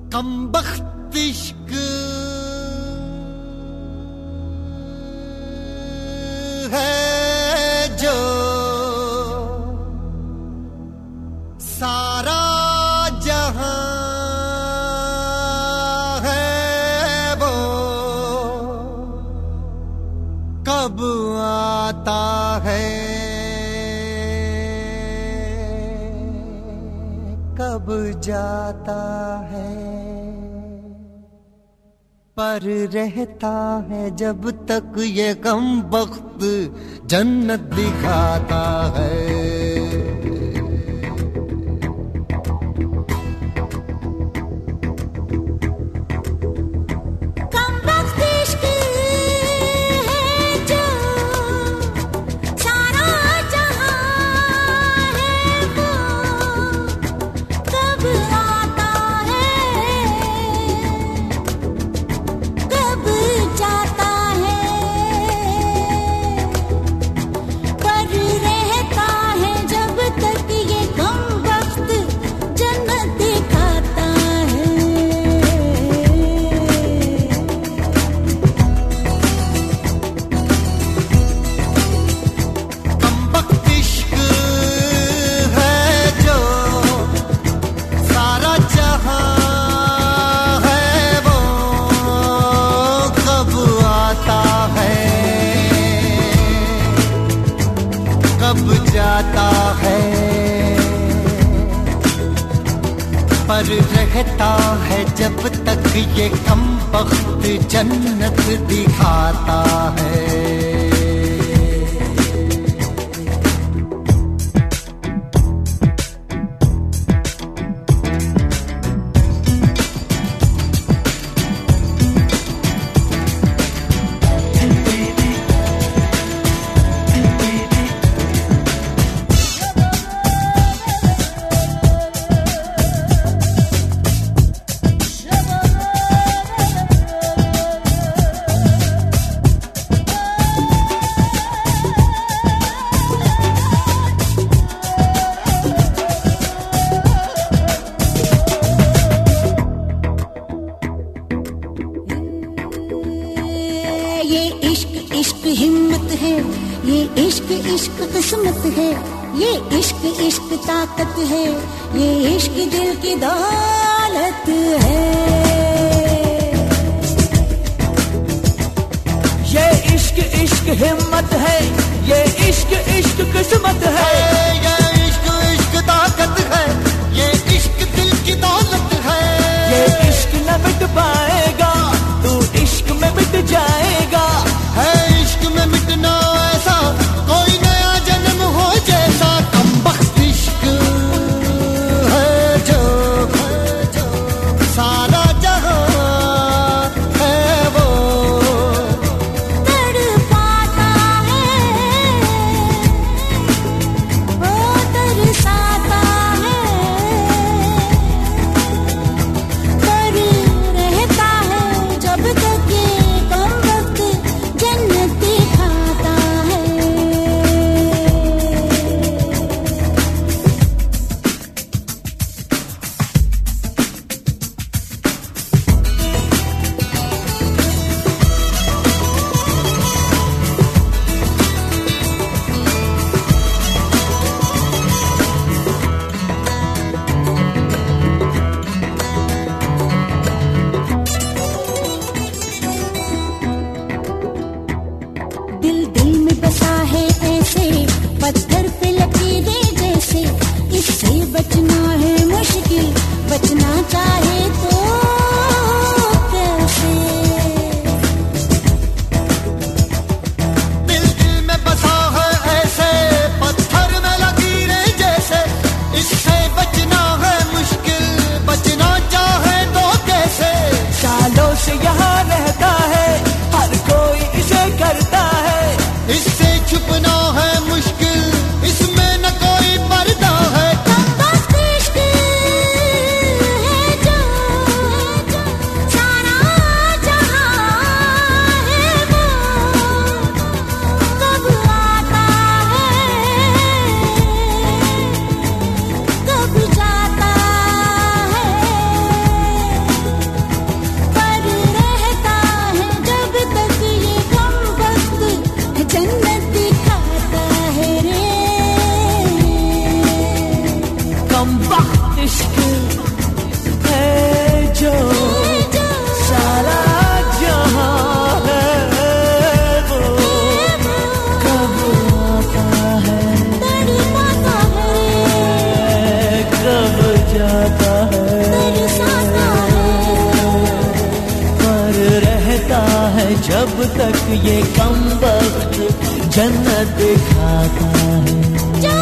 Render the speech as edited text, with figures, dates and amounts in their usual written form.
कमबख्त इश्क है जो सारा जहां है वो कब आता है कब जाता है, पर रहता है जब तक ये कमबख्त जन्नत दिखाता है। कब जाता है, पर रहता है जब तक ये कमबख्त जन्नत दिखाता है। ये इश्क इश्क हिम्मत है, ये इश्क इश्क किस्मत है, ये इश्क इश्क ताकत है, ये इश्क दिल की दौलत है। ये इश्क इश्क हिम्मत है, ये इश्क इश्क किस्मत है, ये इश्क इश्क ताकत है, ये इश्क दिल की दौलत है। ये इश्क न मिट पाएगा, तू इश्क में मिट जाएगा। है इश्क में मिटना ऐसा कोई नया जन्म हो जैसा, कमबख्त इश्क है जो सारा जहां है वो तड़पाता है, वो तरसाता है, कमबख्त इश्क है जो सारा जहां है वो कब आता है कब जाता है पर रहता है जब तक ये कमबख्त जन्नत दिखाता है।